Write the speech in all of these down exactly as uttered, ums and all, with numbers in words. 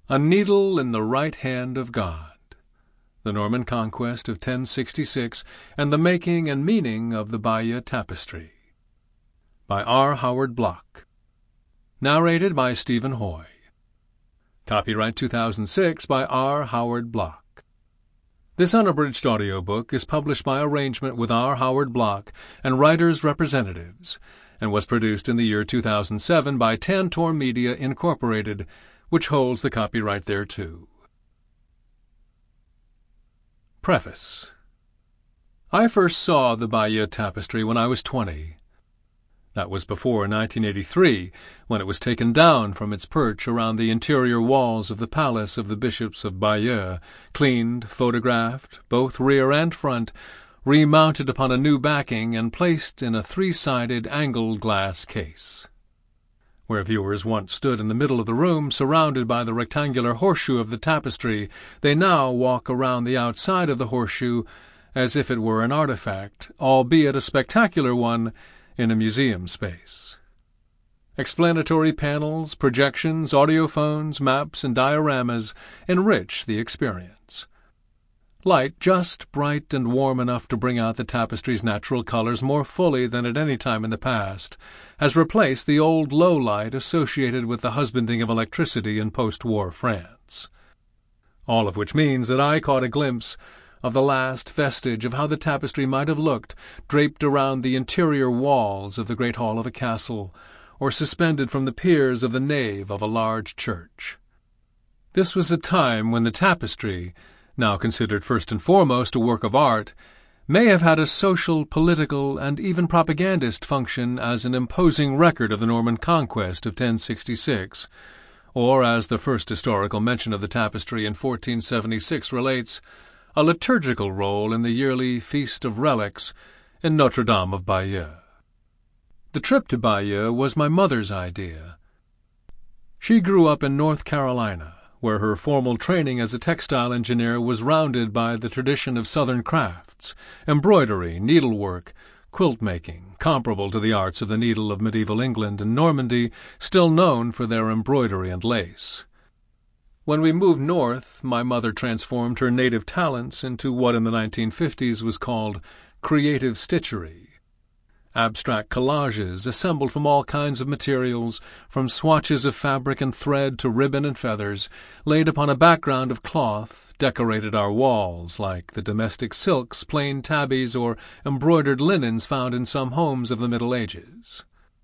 A Needle in the Right Hand of God, The Norman Conquest of ten sixty-six, and the Making and Meaning of the Bayeux Tapestry, by R. Howard Block. Narrated by Stephen Hoy. Copyright two thousand six by R. Howard Block. This unabridged audiobook is published by arrangement with R. Howard Block and Writers' Representatives, and was produced in the year two thousand seven by Tantor Media, Incorporated, which holds the copyright thereto. Preface. I first saw the Bayeux Tapestry when I was twenty. That was before nineteen eighty-three, when it was taken down from its perch around the interior walls of the palace of the bishops of Bayeux, cleaned, photographed, both rear and front, remounted upon a new backing, and placed in a three-sided angled glass case. Where viewers once stood in the middle of the room, surrounded by the rectangular horseshoe of the tapestry, they now walk around the outside of the horseshoe as if it were an artifact, albeit a spectacular one, in a museum space. Explanatory panels, projections, audiophones, maps, and dioramas enrich the experience. Light, just bright and warm enough to bring out the tapestry's natural colors more fully than at any time in the past, has replaced the old low light associated with the husbanding of electricity in post-war France. All of which means that I caught a glimpse of the last vestige of how the tapestry might have looked, draped around the interior walls of the great hall of a castle, or suspended from the piers of the nave of a large church. This was a time when the tapestry, now considered first and foremost a work of art, may have had a social, political, and even propagandist function as an imposing record of the Norman Conquest of ten sixty-six, or, as the first historical mention of the tapestry in fourteen seventy-six relates, a liturgical role in the yearly Feast of Relics in Notre Dame of Bayeux. The trip to Bayeux was my mother's idea. She grew up in North Carolina, where her formal training as a textile engineer was rounded by the tradition of Southern crafts, embroidery, needlework, quilt-making, comparable to the arts of the needle of medieval England and Normandy, still known for their embroidery and lace. When we moved north, my mother transformed her native talents into what in the nineteen fifties was called creative stitchery. Abstract collages, assembled from all kinds of materials, from swatches of fabric and thread to ribbon and feathers, laid upon a background of cloth, decorated our walls like the domestic silks, plain tabbies, or embroidered linens found in some homes of the Middle Ages.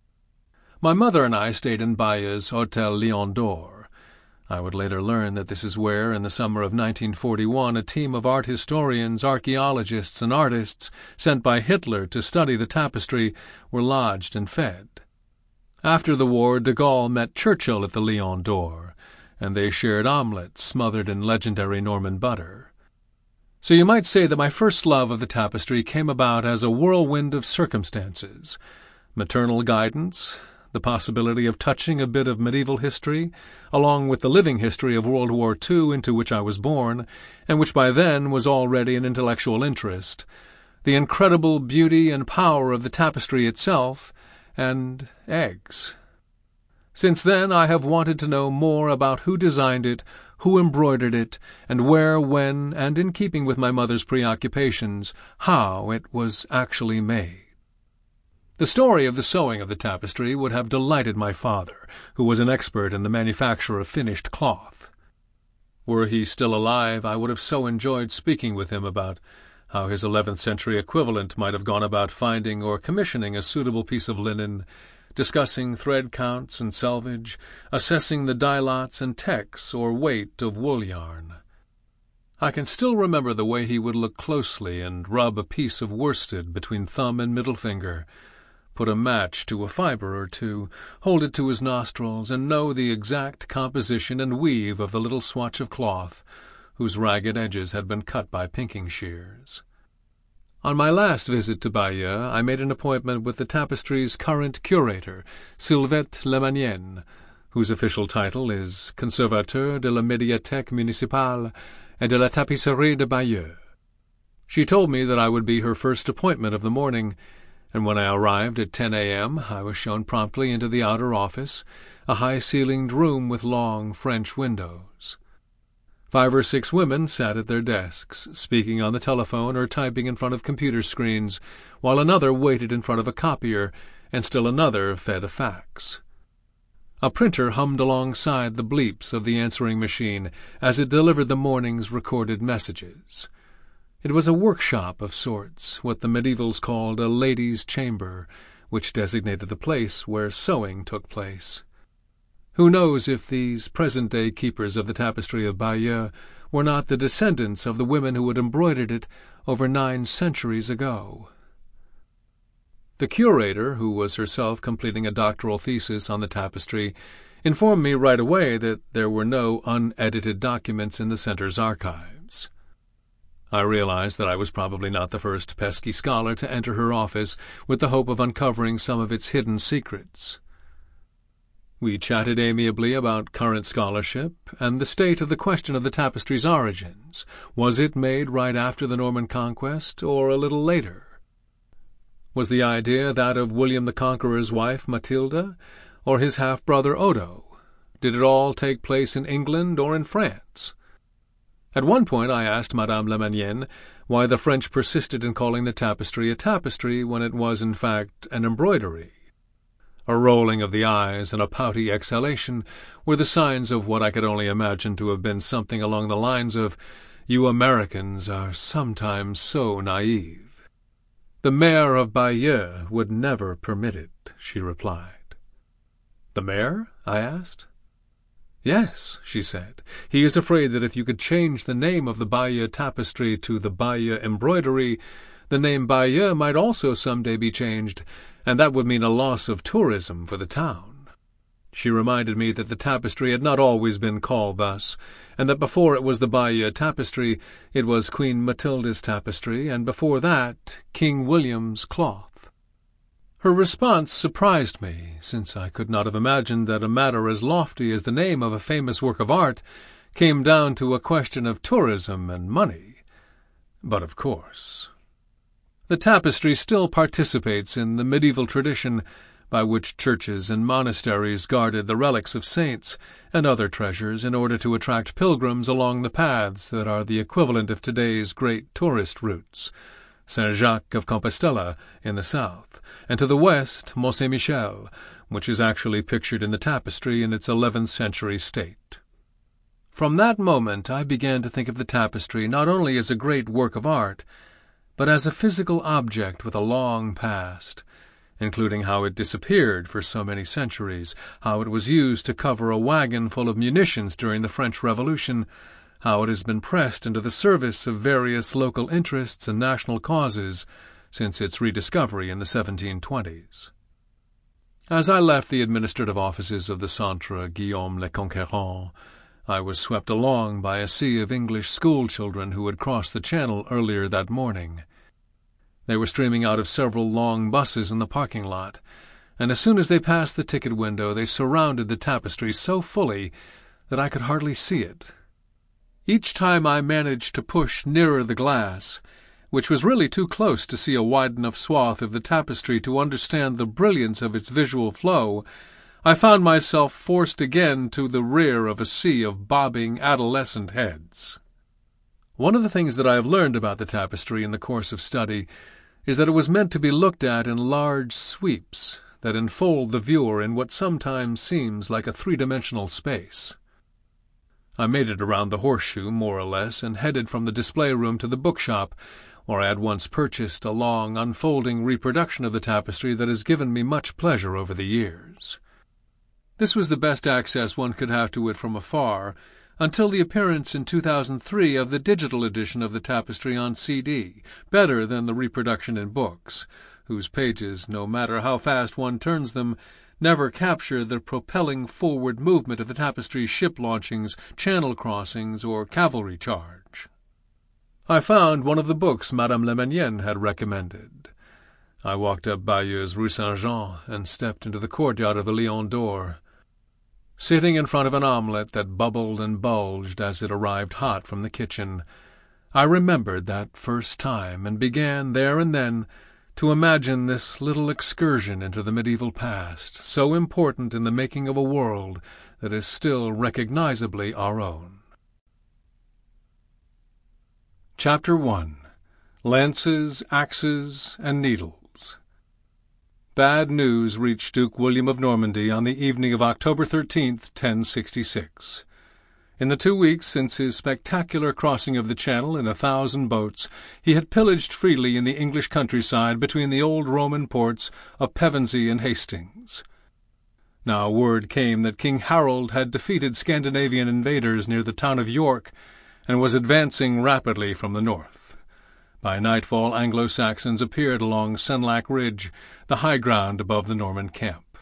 My mother and I stayed in Bayeux's Hôtel Lion d'Or. I would later learn that this is where, in the summer of nineteen forty-one, a team of art historians, archaeologists, and artists sent by Hitler to study the tapestry were lodged and fed. After the war, de Gaulle met Churchill at the Lion d'Or, and they shared omelettes smothered in legendary Norman butter. So you might say that my first love of the tapestry came about as a whirlwind of circumstances, maternal guidance, the possibility of touching a bit of medieval history, along with the living history of World War Two into which I was born, and which by then was already an intellectual interest, the incredible beauty and power of the tapestry itself, and eggs. Since then I have wanted to know more about who designed it, who embroidered it, and where, when, and in keeping with my mother's preoccupations, how it was actually made. The story of the sewing of the tapestry would have delighted my father, who was an expert in the manufacture of finished cloth. Were he still alive, I would have so enjoyed speaking with him about how his eleventh-century equivalent might have gone about finding or commissioning a suitable piece of linen, discussing thread counts and selvage, assessing the dye lots and techs or weight of wool yarn. I can still remember the way he would look closely and rub a piece of worsted between thumb and middle finger, put a match to a fibre or two, hold it to his nostrils, and know the exact composition and weave of the little swatch of cloth, whose ragged edges had been cut by pinking shears. On my last visit to Bayeux, I made an appointment with the tapestry's current curator, Sylvette Lemanienne, whose official title is Conservateur de la Médiathèque Municipale et de la Tapisserie de Bayeux. She told me that I would be her first appointment of the morning, and when I arrived at ten a m I was shown promptly into the outer office, a high-ceilinged room with long French windows. Five or six women sat at their desks, speaking on the telephone or typing in front of computer screens, while another waited in front of a copier, and still another fed a fax. A printer hummed alongside the bleeps of the answering machine as it delivered the morning's recorded messages. It was a workshop of sorts, what the medievals called a ladies' chamber, which designated the place where sewing took place. Who knows if these present-day keepers of the tapestry of Bayeux were not the descendants of the women who had embroidered it over nine centuries ago? The curator, who was herself completing a doctoral thesis on the tapestry, informed me right away that there were no unedited documents in the center's archives. I realized that I was probably not the first pesky scholar to enter her office with the hope of uncovering some of its hidden secrets. We chatted amiably about current scholarship and the state of the question of the tapestry's origins. Was it made right after the Norman Conquest, or a little later? Was the idea that of William the Conqueror's wife, Matilda, or his half-brother Odo? Did it all take place in England or in France? At one point I asked Madame Lemanienne why the French persisted in calling the tapestry a tapestry when it was, in fact, an embroidery. A rolling of the eyes and a pouty exhalation were the signs of what I could only imagine to have been something along the lines of, "You Americans are sometimes so naive." "The mayor of Bayeux would never permit it," she replied. "The mayor?" I asked. "Yes," she said. "He is afraid that if you could change the name of the Bayeux tapestry to the Bayeux embroidery, the name Bayeux might also some day be changed, and that would mean a loss of tourism for the town." She reminded me that the tapestry had not always been called thus, and that before it was the Bayeux tapestry it was Queen Matilda's tapestry, and before that King William's cloth. Her response surprised me, since I could not have imagined that a matter as lofty as the name of a famous work of art came down to a question of tourism and money. But of course. The tapestry still participates in the medieval tradition by which churches and monasteries guarded the relics of saints and other treasures in order to attract pilgrims along the paths that are the equivalent of today's great tourist routes, Saint-Jacques of Compostela in the south, and to the west Mont-Saint-Michel, which is actually pictured in the tapestry in its eleventh century state. From that moment I began to think of the tapestry not only as a great work of art, but as a physical object with a long past, including how it disappeared for so many centuries, how it was used to cover a wagon full of munitions during the French Revolution, how it has been pressed into the service of various local interests and national causes since its rediscovery in the seventeen twenties. As I left the administrative offices of the Centre Guillaume le Conquérant, I was swept along by a sea of English school-children who had crossed the Channel earlier that morning. They were streaming out of several long buses in the parking lot, and as soon as they passed the ticket window they surrounded the tapestry so fully that I could hardly see it. Each time I managed to push nearer the glass, which was really too close to see a wide enough swath of the tapestry to understand the brilliance of its visual flow, I found myself forced again to the rear of a sea of bobbing adolescent heads. One of the things that I have learned about the tapestry in the course of study is that it was meant to be looked at in large sweeps that enfold the viewer in what sometimes seems like a three-dimensional space. I made it around the horseshoe, more or less, and headed from the display room to the bookshop, where I had once purchased a long, unfolding reproduction of the tapestry that has given me much pleasure over the years. This was the best access one could have to it from afar, until the appearance in two thousand three of the digital edition of the tapestry on C D, better than the reproduction in books, whose pages, no matter how fast one turns them, never capture the propelling forward movement of the tapestry's ship launchings, channel crossings, or cavalry charge. I found one of the books Madame Lemanienne had recommended. I walked up Bayeux's Rue Saint-Jean and stepped into the courtyard of the Lion d'Or. Sitting in front of an omelette that bubbled and bulged as it arrived hot from the kitchen, I remembered that first time and began there and then to imagine this little excursion into the medieval past, so important in the making of a world that is still recognizably our own. Chapter one. Lances, Axes, and Needles. Bad news reached Duke William of Normandy on the evening of October thirteenth, ten sixty-six. In the two weeks since his spectacular crossing of the Channel in a thousand boats, he had pillaged freely in the English countryside between the old Roman ports of Pevensey and Hastings. Now word came that King Harold had defeated Scandinavian invaders near the town of York and was advancing rapidly from the north. By nightfall Anglo-Saxons appeared along Senlac Ridge, the high ground above the Norman camp.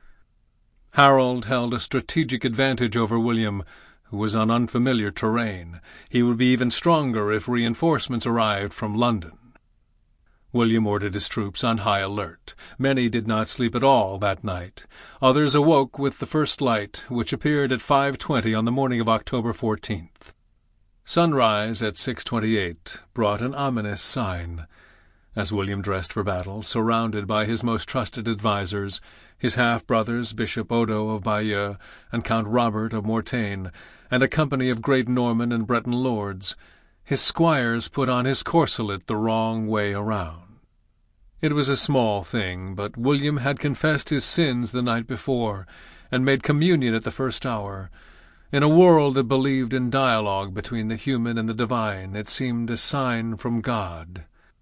Harold held a strategic advantage over William, who was on unfamiliar terrain. He would be even stronger if reinforcements arrived from London. William ordered his troops on high alert. Many did not sleep at all that night. Others awoke with the first light, which appeared at five twenty on the morning of October fourteenth. Sunrise at six twenty-eight brought an ominous sign. As William dressed for battle, surrounded by his most trusted advisers, his half-brothers Bishop Odo of Bayeux and Count Robert of Mortain, and a company of great Norman and Breton lords, his squires put on his corselet the wrong way around. It was a small thing, but William had confessed his sins the night before, and made communion at the first hour. In a world that believed in dialogue between the human and the divine, it seemed a sign from God.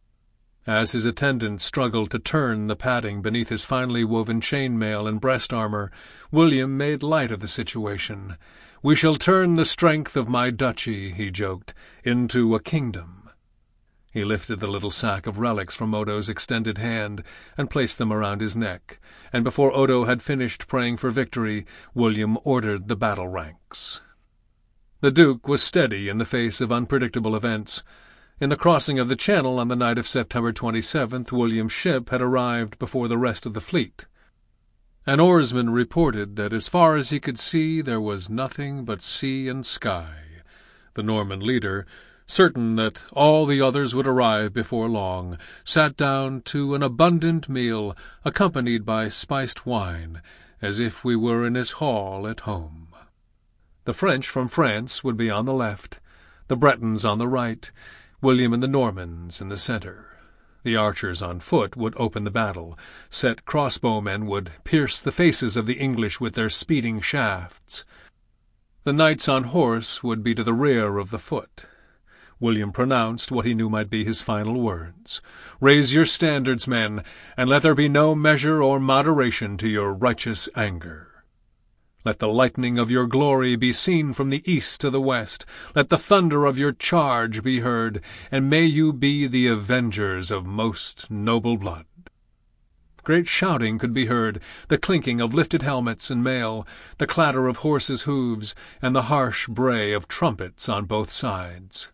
As his attendants struggled to turn the padding beneath his finely woven chain-mail and breast-armor, William made light of the situation. "We shall turn the strength of my duchy," he joked, "into a kingdom." He lifted the little sack of relics from Odo's extended hand and placed them around his neck, and before Odo had finished praying for victory, William ordered the battle ranks. The Duke was steady in the face of unpredictable events. In the crossing of the Channel on the night of September twenty-seventh, William's ship had arrived before the rest of the fleet. An oarsman reported that as far as he could see there was nothing but sea and sky. The Norman leader, certain that all the others would arrive before long, sat down to an abundant meal, accompanied by spiced wine, as if we were in his hall at home. The French from France would be on the left, the Bretons on the right, William and the Normans in the centre. The archers on foot would open the battle. Set crossbowmen would pierce the faces of the English with their speeding shafts. The knights on horse would be to the rear of the foot. William pronounced what he knew might be his final words. "Raise your standards, men, and let there be no measure or moderation to your righteous anger. Let the lightning of your glory be seen from the east to the west. Let the thunder of your charge be heard, and may you be the avengers of most noble blood." Great shouting could be heard, the clinking of lifted helmets and mail, the clatter of horses' hoofs, and the harsh bray of trumpets on both sides.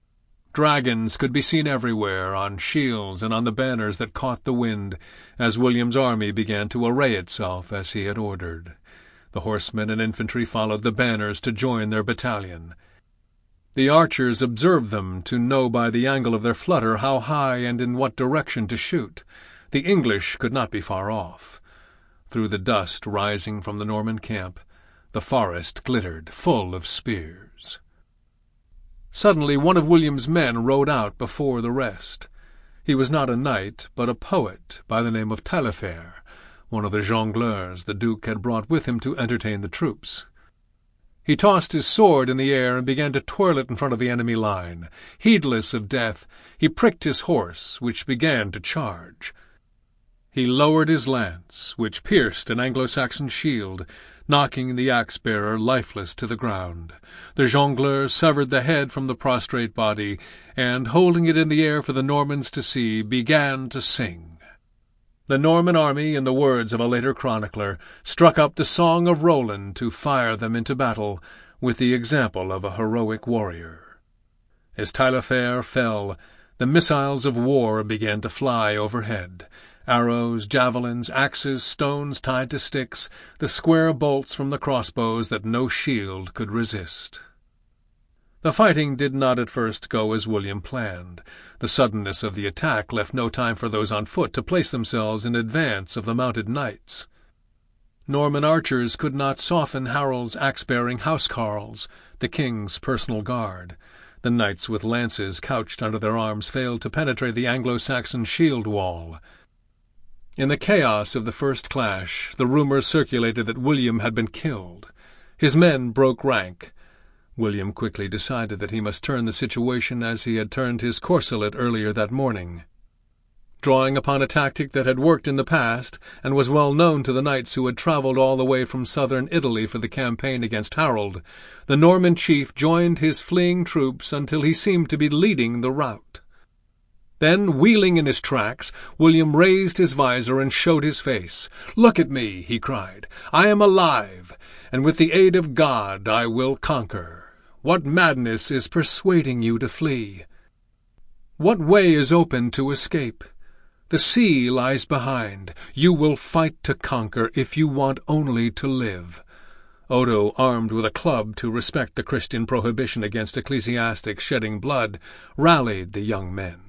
Dragons could be seen everywhere, on shields and on the banners that caught the wind, as William's army began to array itself as he had ordered. The horsemen and infantry followed the banners to join their battalion. The archers observed them to know by the angle of their flutter how high and in what direction to shoot. The English could not be far off. Through the dust rising from the Norman camp, the forest glittered, full of spears. Suddenly one of William's men rode out before the rest. He was not a knight, but a poet by the name of Taillefer, one of the jongleurs the Duke had brought with him to entertain the troops. He tossed his sword in the air and began to twirl it in front of the enemy line. Heedless of death, he pricked his horse, which began to charge. He lowered his lance, which pierced an Anglo-Saxon shield, knocking the axe-bearer lifeless to the ground. The jongleur severed the head from the prostrate body, and, holding it in the air for the Normans to see, began to sing. The Norman army, in the words of a later chronicler, struck up the Song of Roland to fire them into battle, with the example of a heroic warrior. As Taillefer fell, the missiles of war began to fly overhead. Arrows, javelins, axes, stones tied to sticks, the square bolts from the crossbows that no shield could resist. The fighting did not at first go as William planned. The suddenness of the attack left no time for those on foot to place themselves in advance of the mounted knights. Norman archers could not soften Harold's axe-bearing housecarls, the king's personal guard. The knights with lances couched under their arms failed to penetrate the Anglo-Saxon shield wall. In the chaos of the first clash, the rumor circulated that William had been killed. His men broke rank. William quickly decided that he must turn the situation as he had turned his corselet earlier that morning. Drawing upon a tactic that had worked in the past and was well known to the knights who had travelled all the way from southern Italy for the campaign against Harold, the Norman chief joined his fleeing troops until he seemed to be leading the rout. Then, wheeling in his tracks, William raised his visor and showed his face. "Look at me," he cried. "I am alive, and with the aid of God I will conquer. What madness is persuading you to flee? What way is open to escape? The sea lies behind. You will fight to conquer if you want only to live." Odo, armed with a club to respect the Christian prohibition against ecclesiastics shedding blood, rallied the young men.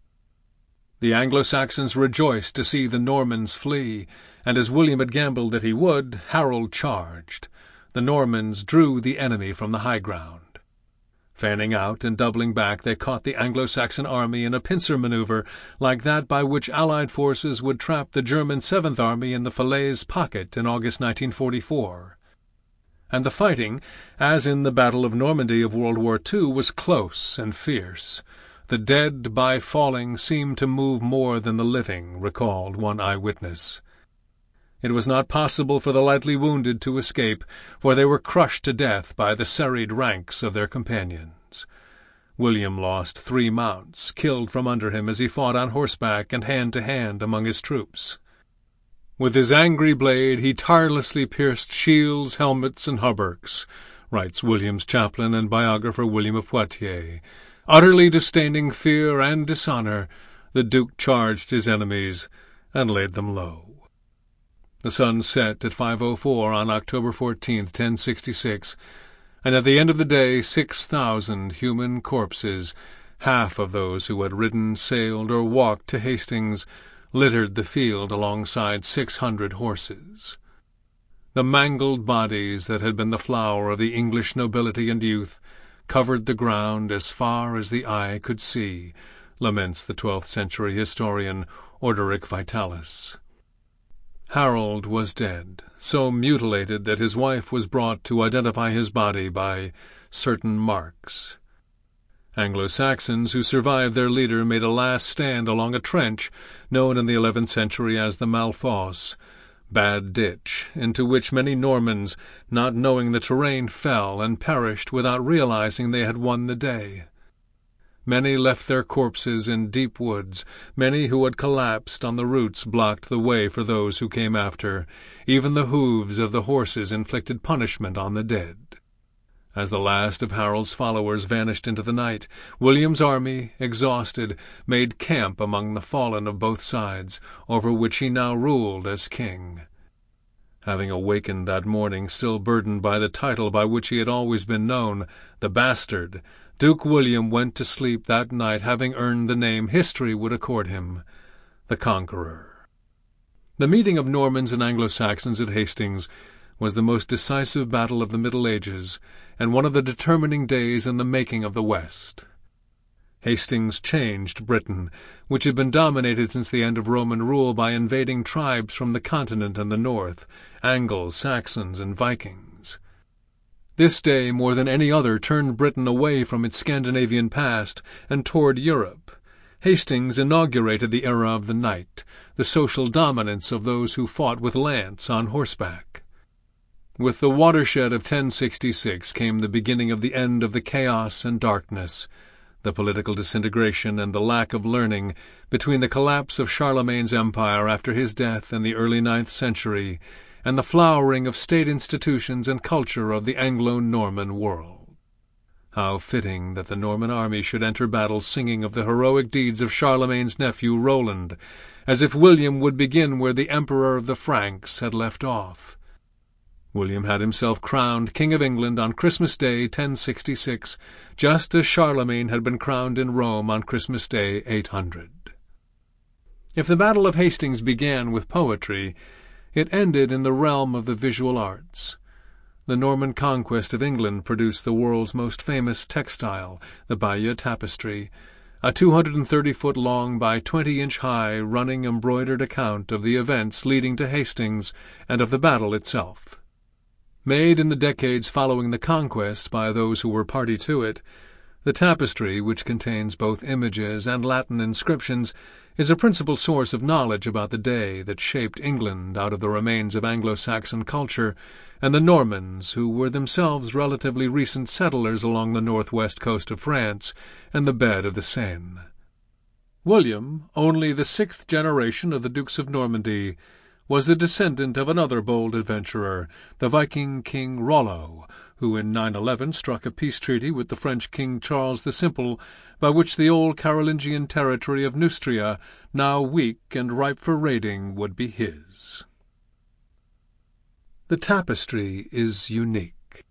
The Anglo-Saxons rejoiced to see the Normans flee, and as William had gambled that he would, Harold charged. The Normans drew the enemy from the high ground. Fanning out and doubling back, they caught the Anglo-Saxon army in a pincer maneuver like that by which Allied forces would trap the German Seventh Army in the Falaise Pocket in August nineteen forty-four. And the fighting, as in the Battle of Normandy of World War Two, was close and fierce. The dead by falling seemed to move more than the living, recalled one eyewitness. It was not possible for the lightly wounded to escape, for they were crushed to death by the serried ranks of their companions. William lost three mounts, killed from under him as he fought on horseback and hand-to-hand among his troops. With his angry blade he tirelessly pierced shields, helmets, and hauberks, writes William's chaplain and biographer William of Poitiers. Utterly disdaining fear and dishonour, the Duke charged his enemies and laid them low. The sun set at five oh four on October fourteenth, ten sixty-six, and at the end of the day six thousand human corpses, half of those who had ridden, sailed, or walked to Hastings, littered the field alongside six hundred horses. The mangled bodies that had been the flower of the English nobility and youth covered the ground as far as the eye could see, laments the twelfth century historian Orderic Vitalis. Harold was dead, so mutilated that his wife was brought to identify his body by certain marks. Anglo-Saxons who survived their leader made a last stand along a trench known in the eleventh century as the Malfosse, bad ditch, into which many Normans, not knowing the terrain, fell and perished without realizing they had won the day. Many left their corpses in deep woods. Many who had collapsed on the roots blocked the way for those who came after. Even the hooves of the horses inflicted punishment on the dead. As the last of Harold's followers vanished into the night, William's army, exhausted, made camp among the fallen of both sides, over which he now ruled as king. Having awakened that morning still burdened by the title by which he had always been known, the Bastard, Duke William went to sleep that night having earned the name history would accord him, the Conqueror. The meeting of Normans and Anglo-Saxons at Hastings was the most decisive battle of the Middle Ages, and one of the determining days in the making of the West. Hastings changed Britain, which had been dominated since the end of Roman rule by invading tribes from the continent and the north, Angles, Saxons, and Vikings. This day, more than any other, turned Britain away from its Scandinavian past and toward Europe. Hastings inaugurated the era of the knight, the social dominance of those who fought with lance on horseback. With the watershed of ten sixty-six came the beginning of the end of the chaos and darkness, the political disintegration and the lack of learning between the collapse of Charlemagne's empire after his death in the early ninth century and the flowering of state institutions and culture of the Anglo-Norman world. How fitting that the Norman army should enter battle singing of the heroic deeds of Charlemagne's nephew Roland, as if William would begin where the Emperor of the Franks had left off. William had himself crowned King of England on Christmas Day ten sixty-six, just as Charlemagne had been crowned in Rome on Christmas Day eight hundred. If the Battle of Hastings began with poetry, it ended in the realm of the visual arts. The Norman conquest of England produced the world's most famous textile, the Bayeux Tapestry, a two hundred thirty foot long by twenty inch high running embroidered account of the events leading to Hastings and of the battle itself. Made in the decades following the conquest by those who were party to it, the tapestry, which contains both images and Latin inscriptions, is a principal source of knowledge about the day that shaped England out of the remains of Anglo-Saxon culture and the Normans, who were themselves relatively recent settlers along the northwest coast of France and the bed of the Seine. William, only the sixth generation of the Dukes of Normandy, was the descendant of another bold adventurer, the Viking King Rollo, who in nine eleven struck a peace treaty with the French King Charles the Simple, by which the old Carolingian territory of Neustria, now weak and ripe for raiding, would be his. The tapestry is unique.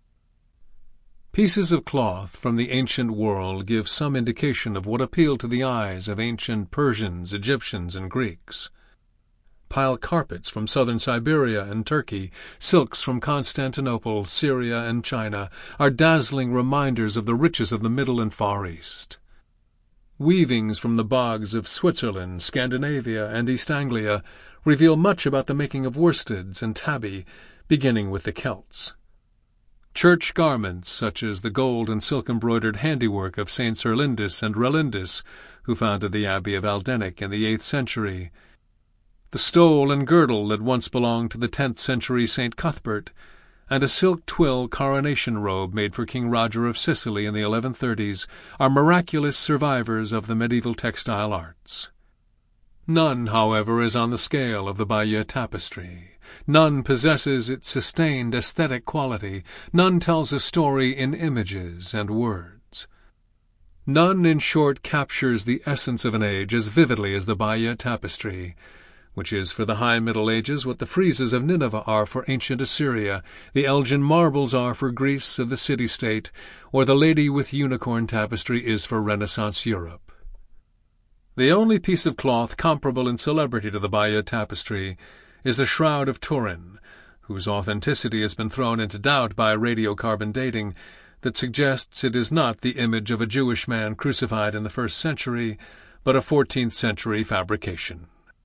Pieces of cloth from the ancient world give some indication of what appealed to the eyes of ancient Persians, Egyptians, and Greeks. Pile carpets from southern Siberia and Turkey, silks from Constantinople, Syria, and China are dazzling reminders of the riches of the Middle and Far East. Weavings from the bogs of Switzerland, Scandinavia, and East Anglia reveal much about the making of worsteds and tabby, beginning with the Celts. Church garments, such as the gold and silk-embroidered handiwork of Saints Erlindis and Relindis, who founded the Abbey of Aldenic in the eighth century, the stole and girdle that once belonged to the tenth century Saint Cuthbert, and a silk twill coronation robe made for King Roger of Sicily in the eleven thirties, are miraculous survivors of the medieval textile arts. None, however, is on the scale of the Bayeux Tapestry. None possesses its sustained aesthetic quality. None tells a story in images and words. None, in short, captures the essence of an age as vividly as the Bayeux Tapestry, which is for the High Middle Ages what the friezes of Nineveh are for ancient Assyria, the Elgin marbles are for Greece of the city-state, or the Lady with Unicorn tapestry is for Renaissance Europe. The only piece of cloth comparable in celebrity to the Bayeux Tapestry is the Shroud of Turin, whose authenticity has been thrown into doubt by radiocarbon dating that suggests it is not the image of a Jewish man crucified in the first century, but a fourteenth century fabrication.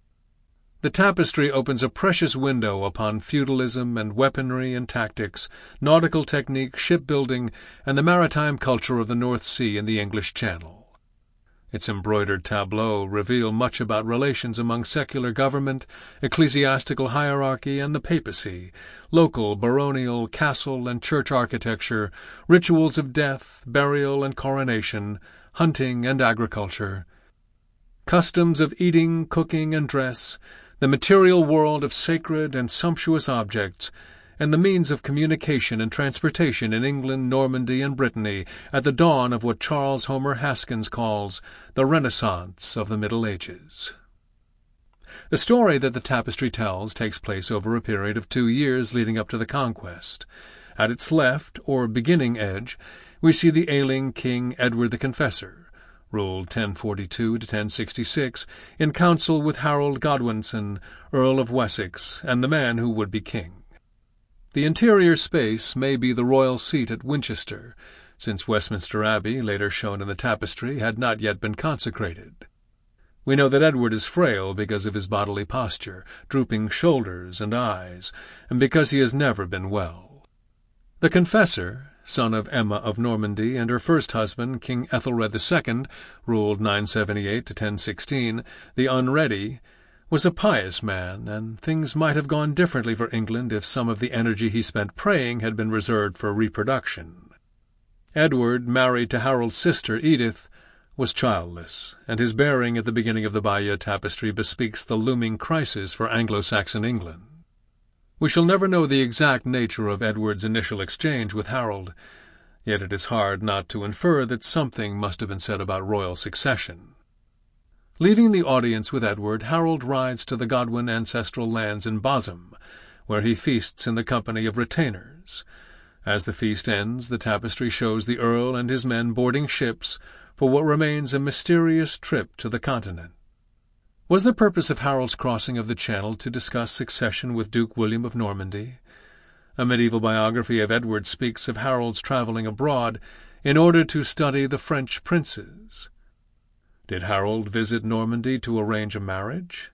The tapestry opens a precious window upon feudalism and weaponry and tactics, nautical technique, shipbuilding, and the maritime culture of the North Sea and the English Channel. Its embroidered tableaux reveal much about relations among secular government, ecclesiastical hierarchy, and the papacy, local baronial, castle, and church architecture, rituals of death, burial, and coronation, hunting and agriculture, customs of eating, cooking, and dress, the material world of sacred and sumptuous objects, and the means of communication and transportation in England, Normandy, and Brittany at the dawn of what Charles Homer Haskins calls the Renaissance of the Middle Ages. The story that the tapestry tells takes place over a period of two years leading up to the conquest. At its left, or beginning edge, we see the ailing King Edward the Confessor, ruled ten forty-two to ten sixty-six, in council with Harold Godwinson, Earl of Wessex, and the man who would be king. The interior space may be the royal seat at Winchester, since Westminster Abbey, later shown in the tapestry, had not yet been consecrated. We know that Edward is frail because of his bodily posture, drooping shoulders and eyes, and because he has never been well. The Confessor, son of Emma of Normandy and her first husband, King Ethelred the Second, ruled nine seventy-eight to ten sixteen, the Unready, was a pious man, and things might have gone differently for England if some of the energy he spent praying had been reserved for reproduction. Edward, married to Harold's sister Edith, was childless, and his bearing at the beginning of the Bayeux Tapestry bespeaks the looming crisis for Anglo-Saxon England. We shall never know the exact nature of Edward's initial exchange with Harold, yet it is hard not to infer that something must have been said about royal succession. Leaving the audience with Edward, Harold rides to the Godwin ancestral lands in Bosham, where he feasts in the company of retainers. As the feast ends, the tapestry shows the Earl and his men boarding ships for what remains a mysterious trip to the continent. Was the purpose of Harold's crossing of the Channel to discuss succession with Duke William of Normandy? A medieval biography of Edward speaks of Harold's travelling abroad in order to study the French princes. Did Harold visit Normandy to arrange a marriage?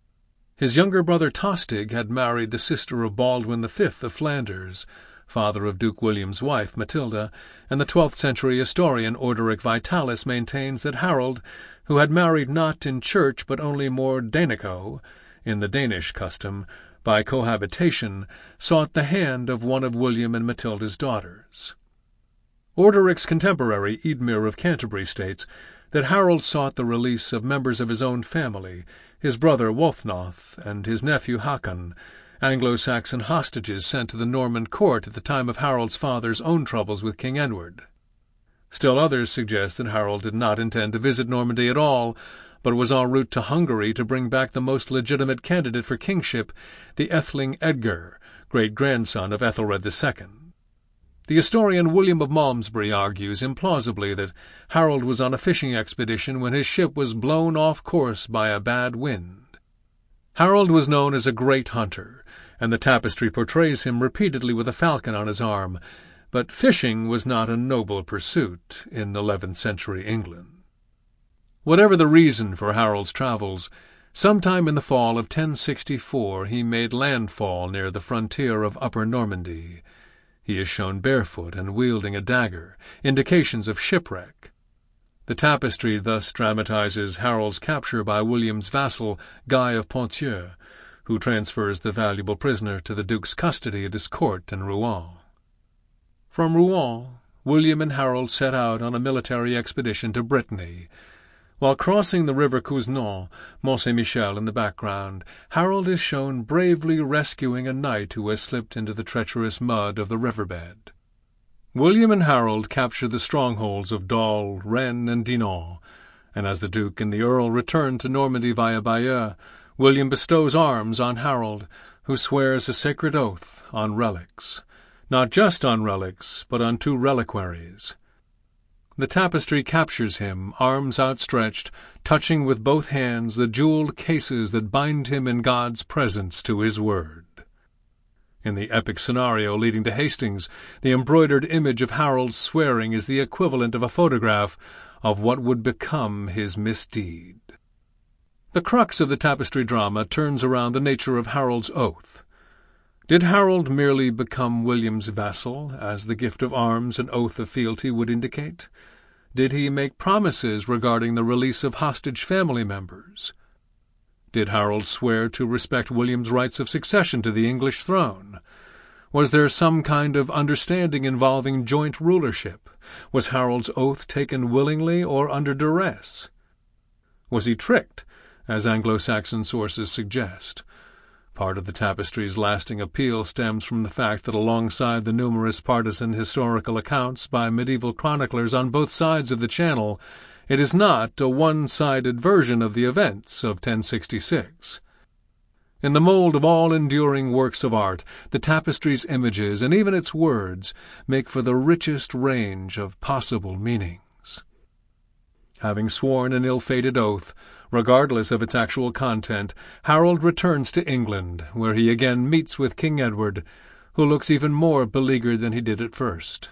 His younger brother Tostig had married the sister of Baldwin the Fifth of Flanders, father of Duke William's wife, Matilda, and the twelfth century historian Orderic Vitalis maintains that Harold, who had married not in church but only more Danico, in the Danish custom, by cohabitation, sought the hand of one of William and Matilda's daughters. Orderic's contemporary Eadmir of Canterbury states that Harold sought the release of members of his own family, his brother Wulfnoth and his nephew Hakon, Anglo-Saxon hostages sent to the Norman court at the time of Harold's father's own troubles with King Edward. Still others suggest that Harold did not intend to visit Normandy at all, but was en route to Hungary to bring back the most legitimate candidate for kingship, the Atheling Edgar, great-grandson of Ethelred the Second. The historian William of Malmesbury argues implausibly that Harold was on a fishing expedition when his ship was blown off course by a bad wind. Harold was known as a great hunter, and the tapestry portrays him repeatedly with a falcon on his arm, but fishing was not a noble pursuit in eleventh century England. Whatever the reason for Harold's travels, sometime in the fall of ten sixty-four he made landfall near the frontier of Upper Normandy. He is shown barefoot and wielding a dagger, indications of shipwreck. The tapestry thus dramatizes Harold's capture by William's vassal Guy of Ponthieu, who transfers the valuable prisoner to the Duke's custody at his court in Rouen. From Rouen, William and Harold set out on a military expedition to Brittany. While crossing the river Couesnon, Mont-Saint-Michel in the background, Harold is shown bravely rescuing a knight who has slipped into the treacherous mud of the riverbed. William and Harold capture the strongholds of Dol, Rennes, and Dinan, and as the Duke and the Earl return to Normandy via Bayeux, William bestows arms on Harold, who swears a sacred oath on relics. Not just on relics, but on two reliquaries. The tapestry captures him, arms outstretched, touching with both hands the jeweled cases that bind him in God's presence to his word. In the epic scenario leading to Hastings, the embroidered image of Harold swearing is the equivalent of a photograph of what would become his misdeed. The crux of the tapestry drama turns around the nature of Harold's oath. Did Harold merely become William's vassal, as the gift of arms and oath of fealty would indicate? Did he make promises regarding the release of hostage family members? Did Harold swear to respect William's rights of succession to the English throne? Was there some kind of understanding involving joint rulership? Was Harold's oath taken willingly or under duress? Was he tricked, as Anglo-Saxon sources suggest? Part of the tapestry's lasting appeal stems from the fact that alongside the numerous partisan historical accounts by medieval chroniclers on both sides of the Channel, it is not a one-sided version of the events of ten sixty-six. In the mold of all enduring works of art, the tapestry's images, and even its words, make for the richest range of possible meanings. Having sworn an ill-fated oath, regardless of its actual content, Harold returns to England, where he again meets with King Edward, who looks even more beleaguered than he did at first.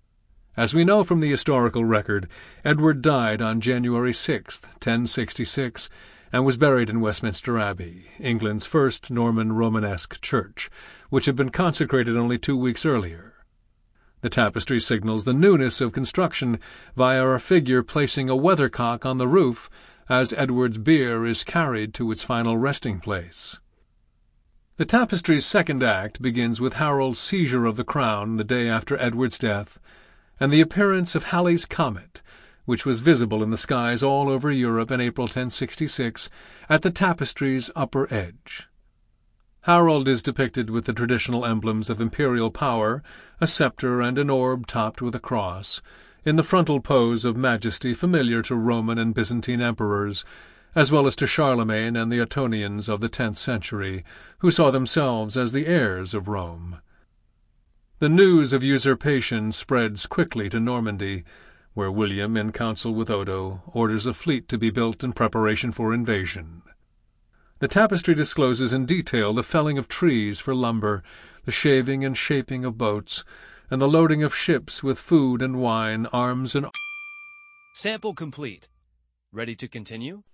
As we know from the historical record, Edward died on January sixth, ten sixty-six, and was buried in Westminster Abbey, England's first Norman Romanesque church, which had been consecrated only two weeks earlier. The tapestry signals the newness of construction via a figure placing a weathercock on the roof as Edward's bier is carried to its final resting place. The tapestry's second act begins with Harold's seizure of the crown the day after Edward's death, and the appearance of Halley's Comet, which was visible in the skies all over Europe in April ten sixty-six, at the tapestry's upper edge. Harold is depicted with the traditional emblems of imperial power, a scepter and an orb topped with a cross, in the frontal pose of majesty familiar to Roman and Byzantine emperors, as well as to Charlemagne and the Ottonians of the tenth century, who saw themselves as the heirs of Rome. The news of usurpation spreads quickly to Normandy, where William, in council with Odo, orders a fleet to be built in preparation for invasion. The tapestry discloses in detail the felling of trees for lumber, the shaving and shaping of boats, and the loading of ships with food and wine, arms and... Sample complete. Ready to continue?